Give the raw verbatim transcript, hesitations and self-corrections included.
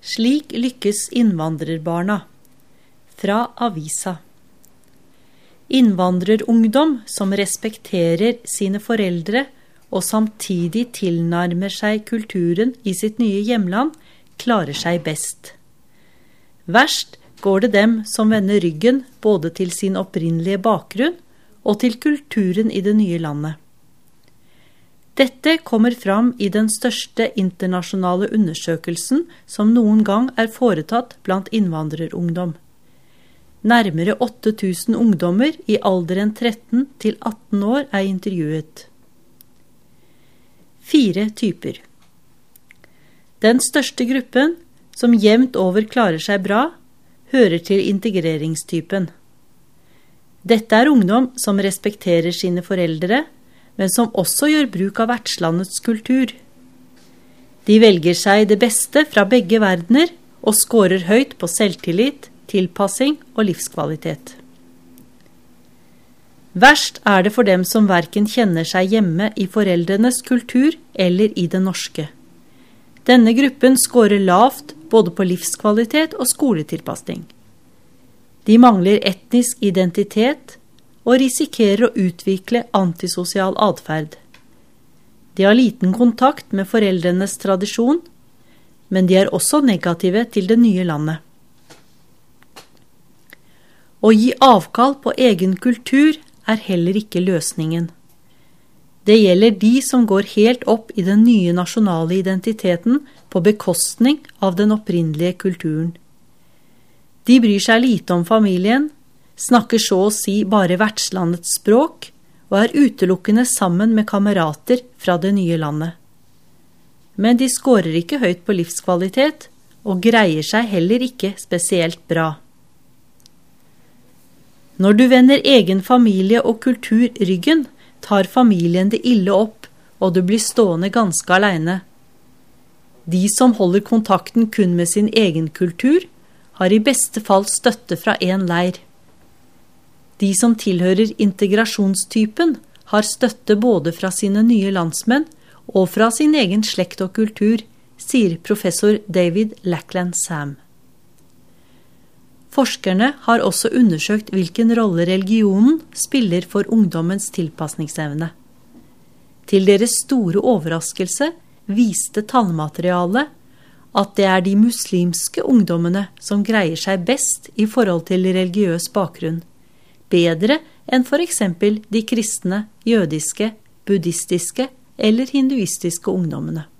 Slik lykkes innvandrerbarna. Fra avisa. Innvandrerungdom som respekterer sine foreldre og samtidig tilnærmer seg kulturen i sitt nye hjemland, klarer seg best. Verst går det dem som vender ryggen både til sin opprinnelige bakgrunn og til kulturen i det nye landet. Dette kommer fram i den største internasjonale undersøkelsen som noen gang er foretatt blant innvandrerungdom. Nærmere åtte tusen ungdommer i alderen tretten til atten år er intervjuet. Fire typer. Den største gruppen, som jevnt over klarer seg bra, hører til integreringstypen. Dette er ungdom som respekterer sine foreldre, men som også gjør bruk av vertslandets kultur. De velger seg det beste fra begge verdener og skårer høyt på selvtillit, tilpassing og livskvalitet. Verst er det for dem som hverken kjenner seg hjemme i foreldrenes kultur eller i den norske. Denne gruppen skårer lavt både på livskvalitet og skoletilpassing. De mangler etnisk identitet og risikerer å utvikle antisosial adferd. De har liten kontakt med foreldrenes tradisjon, men de er også negative til det nye landet. Å gi avkall på egen kultur er heller ikke løsningen. Det gjelder de som går helt opp i den nye nasjonale identiteten på bekostning av den opprinnelige kulturen. De bryr seg lite om familien, snakker så å si bare vertslandets språk og er utelukkende sammen med kamerater fra det nye landet. Men de skårer ikke høyt på livskvalitet og greier seg heller ikke spesielt bra. Når du vender egen familie og kultur ryggen, tar familien det ille opp, og du blir stående ganske alene. De som holder kontakten kun med sin egen kultur, har i beste fall støtte fra en leir. De som tilhører integrasjonstypen har støtte både fra sine nye landsmenn og fra sin egen slekt og kultur, sier professor David Lackland Sam. Forskerne har også undersøkt hvilken rolle religionen spiller for ungdommens tilpasningsevne. Til deres store overraskelse viste tallmaterialet at det er de muslimske ungdommene som greier seg best i forhold til religiøs bakgrunn, bedre enn for eksempel de kristne, jødiske, buddhistiske eller hinduistiske ungdommene.